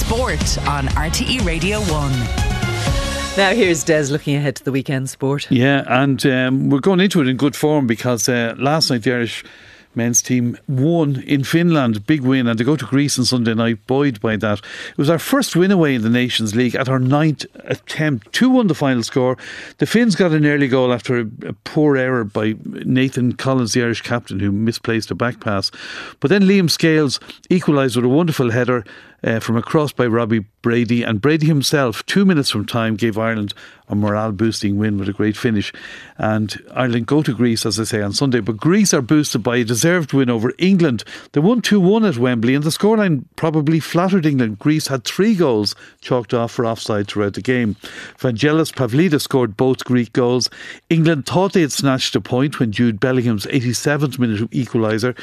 Sport on RTE Radio 1. Now here's Des looking ahead to the weekend sport. Yeah, and we're going into it in good form because last night the Irish men's team won in Finland, big win, and they go to Greece on Sunday night, buoyed by that. It was our first win away in the Nations League at our 9th attempt. 2-1 the final score. The Finns got an early goal after a poor error by Nathan Collins, the Irish captain, who misplaced a back pass. But then Liam Scales equalised with a wonderful header from a cross by Robbie Brady, and Brady himself, 2 minutes from time, gave Ireland a morale boosting win with a great finish. And Ireland go to Greece, as I say, on Sunday, but Greece are boosted by a deserved win over England. They won 2-1 at Wembley, and the scoreline probably flattered England. Greece had 3 goals chalked off for offside throughout the game. Vangelis Pavlidis scored both Greek goals. England thought they had snatched a point when Jude Bellingham's 87th minute equaliser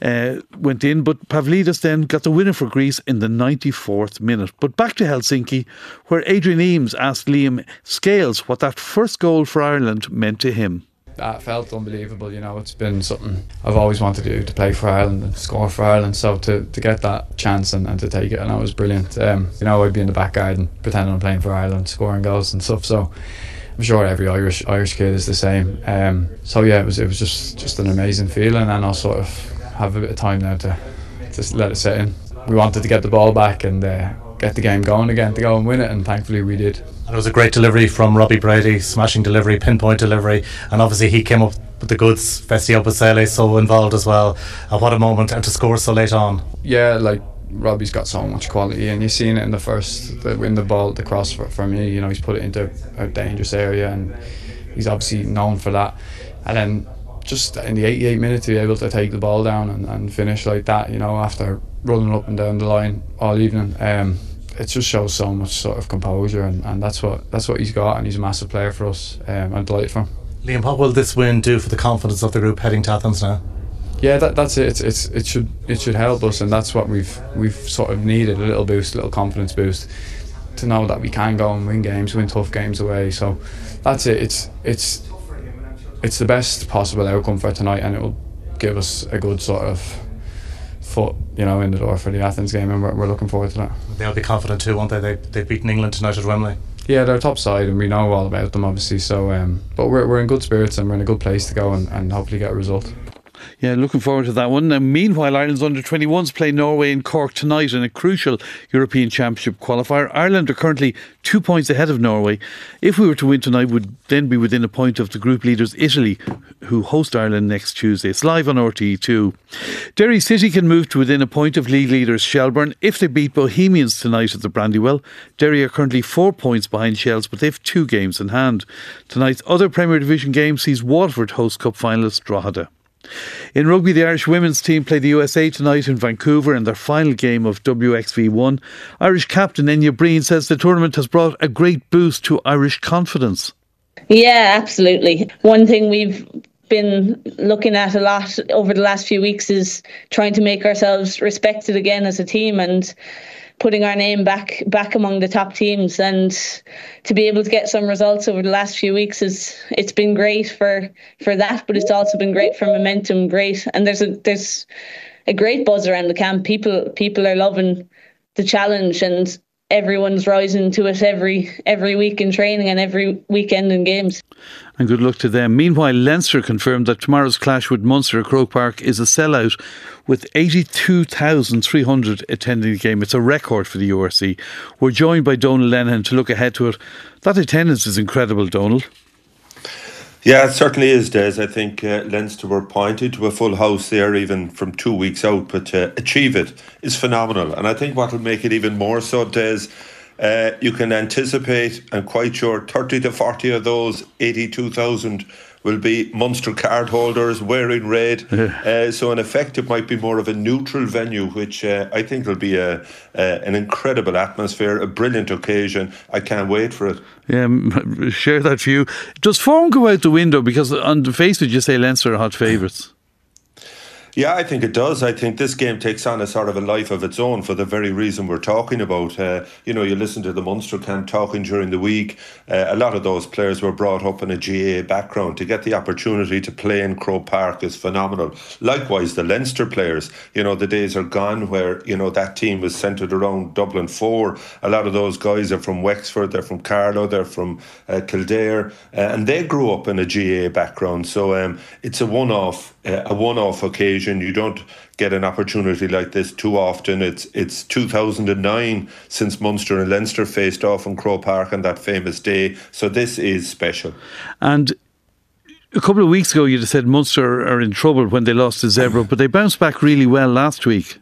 went in, but Pavlidis then got the winner for Greece in the 94th minute. But back to Helsinki, where Adrian Eames asked Liam Scales what that first goal for Ireland meant to him. That felt unbelievable. It's been something I've always wanted to do, to play for Ireland and score for Ireland. So to get that chance and to take it, and that was brilliant. I'd be in the back garden pretending I'm playing for Ireland, scoring goals and stuff. So I'm sure every Irish kid is the same. It was just an amazing feeling, and I'll sort of have a bit of time now to just let it set in. We wanted to get the ball back and get the game going again to go and win it, and thankfully we did. And it was a great delivery from Robbie Brady, smashing delivery, pinpoint delivery, and obviously he came up with the goods. Vesti Opusele so involved as well. What a moment, and to score so late on. Yeah, Robbie's got so much quality, and you've seen it in the ball, the cross for me. He's put it into a dangerous area, and he's obviously known for that. And then just in the 88th minute to be able to take the ball down and finish like that, after running up and down the line all evening, it just shows so much sort of composure, and that's what he's got, and he's a massive player for us. I'm delighted for him. Liam, what will this win do for the confidence of the group heading to Athens now? Yeah, that's it. It should help us, and that's what we've sort of needed, a little boost, a little confidence boost, to know that we can go and win games, win tough games away. So that's it. It's the best possible outcome for tonight, and it will give us a good sort of foot, in the door for the Athens game, and we're looking forward to that. They'll be confident too, won't they? They've beaten England tonight at Wembley. Yeah, they're top side, and we know all about them, obviously. So, but we're in good spirits, and we're in a good place to go and hopefully get a result. Yeah, looking forward to that one. Now, meanwhile, Ireland's under-21s play Norway in Cork tonight in a crucial European Championship qualifier. Ireland are currently 2 points ahead of Norway. If we were to win tonight, would then be within a point of the group leaders Italy, who host Ireland next Tuesday. It's live on RTE2. Derry City can move to within a point of league leaders Shelbourne if they beat Bohemians tonight at the Brandywell. Derry are currently 4 points behind Shells, but they've 2 games in hand. Tonight's other Premier Division game sees Waterford host Cup finalist Drogheda. In rugby, the Irish women's team play the USA tonight in Vancouver in their final game of WXV1. Irish captain Enya Breen says the tournament has brought a great boost to Irish confidence. Yeah, absolutely. One thing we've been looking at a lot over the last few weeks is trying to make ourselves respected again as a team, and putting our name back among the top teams, and to be able to get some results over the last few weeks it's been great for that, but it's also been great for momentum. Great, and there's a great buzz around the camp. People are loving the challenge, and everyone's rising to it every week in training and every weekend in games. And good luck to them. Meanwhile, Leinster confirmed that tomorrow's clash with Munster at Croke Park is a sellout, with 82,300 attending the game. It's a record for the URC. We're joined by Donal Lenihan to look ahead to it. That attendance is incredible, Donal. Yeah, it certainly is, Des. I think Leinster were pointed to a full house there even from 2 weeks out, but to achieve it is phenomenal. And I think what will make it even more so, Des, you can anticipate, I'm quite sure, 30 to 40 of those 82,000 will be Munster card holders wearing red. So in effect, it might be more of a neutral venue, which I think will be an incredible atmosphere, a brilliant occasion. I can't wait for it. Yeah, share that view. Does form go out the window? Because on the face of it, you say Leinster are hot favourites. Yeah, I think it does. I think this game takes on a sort of a life of its own for the very reason we're talking about. You listen to the Munster camp talking during the week. A lot of those players were brought up in a GAA background. To get the opportunity to play in Croke Park is phenomenal. Likewise, the Leinster players. The days are gone where, that team was centred around Dublin 4. A lot of those guys are from Wexford, they're from Carlow, they're from Kildare, and they grew up in a GAA background. So it's a one-off occasion. You don't get an opportunity like this too often. It's 2009 since Munster and Leinster faced off in Croke Park on that famous day. So this is special. And a couple of weeks ago, you'd have said Munster are in trouble when they lost to Zebra, but they bounced back really well last week.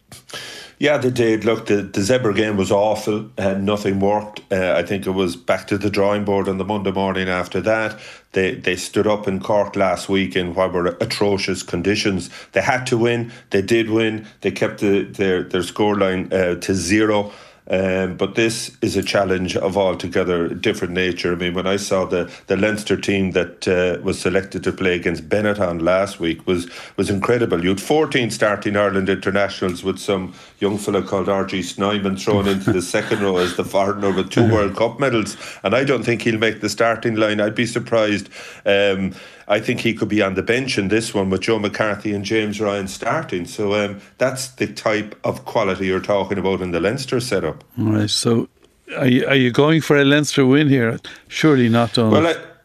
Yeah, they did. Look, the Zebra game was awful. Nothing worked. I think it was back to the drawing board on the Monday morning after that. They stood up in Cork last week in what were atrocious conditions. They had to win. They did win. They kept their scoreline to 0. But this is a challenge of altogether different nature. I mean, when I saw the Leinster team that was selected to play against Benetton last week was incredible. You had 14 starting Ireland internationals with some young fella called R.G. Snyman thrown into the second row as the foreigner with 2 World Cup medals. And I don't think he'll make the starting line. I'd be surprised. I think he could be on the bench in this one with Joe McCarthy and James Ryan starting. So that's the type of quality you're talking about in the Leinster setup. All right, so are you going for a Leinster win here? Surely not, Donald.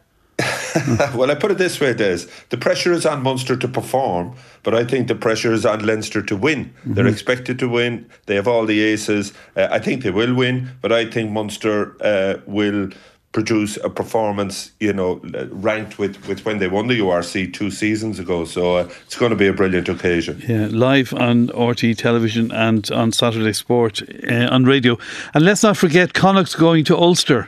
Well, I put it this way, Des. The pressure is on Munster to perform, but I think the pressure is on Leinster to win. Mm-hmm. They're expected to win. They have all the aces. I think they will win, but I think Munster will produce a performance, ranked with when they won the URC 2 seasons ago. So it's going to be a brilliant occasion. Yeah, live on RTE television and on Saturday Sport on radio. And let's not forget Connacht's going to Ulster.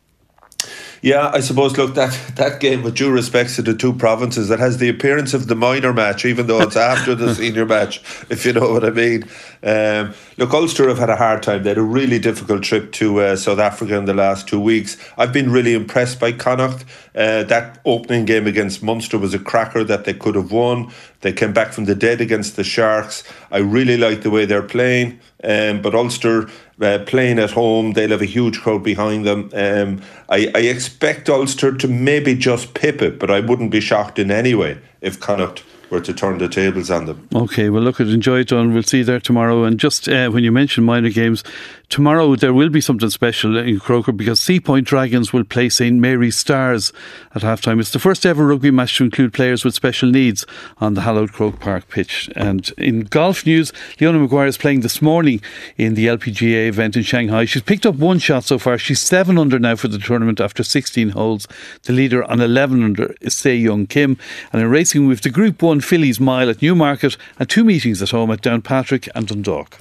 Yeah, I suppose, look, that game, with due respects to the two provinces, that has the appearance of the minor match, even though it's after the senior match, if you know what I mean. Look, Ulster have had a hard time. They had a really difficult trip to South Africa in the last 2 weeks. I've been really impressed by Connacht. That opening game against Munster was a cracker that they could have won. They came back from the dead against the Sharks. I really like the way they're playing. But Ulster playing at home, they'll have a huge crowd behind them. I expect Ulster to maybe just pip it, but I wouldn't be shocked in any way if Connacht were to turn the tables on them. Okay, well, look, enjoy it, John. We'll see you there tomorrow. And just when you mentioned minor games, tomorrow there will be something special in Croker because Sea Point Dragons will play St Mary's Stars at half-time. It's the first ever rugby match to include players with special needs on the hallowed Croke Park pitch. And in golf news, Leona Maguire is playing this morning in the LPGA event in Shanghai. She's picked up 1 shot so far. She's 7 under now for the tournament after 16 holes. The leader on 11 under is Se Young Kim. And in racing, we've the Group 1 Fillies Mile at Newmarket and 2 meetings at home at Downpatrick and Dundalk.